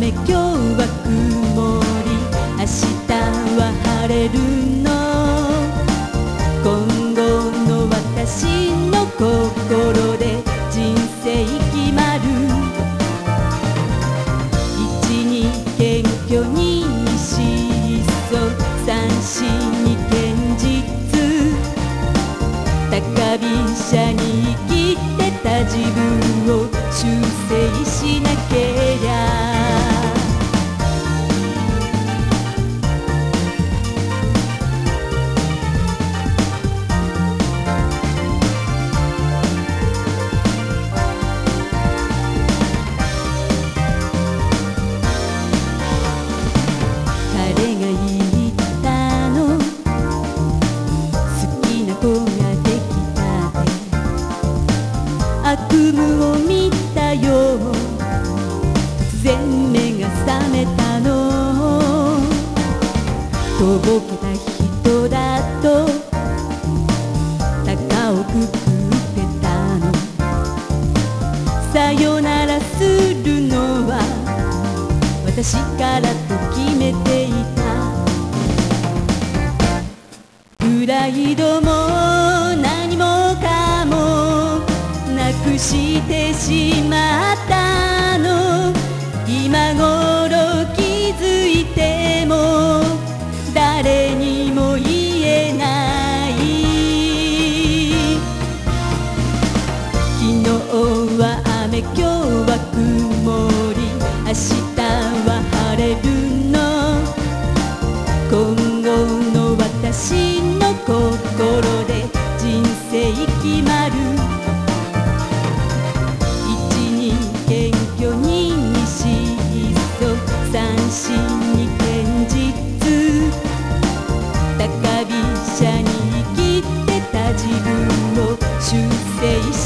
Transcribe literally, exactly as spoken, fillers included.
雨今日は曇り明日は晴れるの今後の私の心で人生決まる一に謙虚に二質素三四に堅実高飛車に生きてた自分を修正しなけりゃ彼が言ったの好きな子ができたって悪夢を見たよ突然目が覚めたのとぼけた人だと高をくくってたのさよならするのは私からと決めていたプライドも何もかもなくしてしまったの今頃気づいても誰にも言えない昨日は雨今日は曇り明日は晴れるの今後の私の心で人生決まる一に謙虚に二質素三四に堅実高飛車に生きてた自分を修正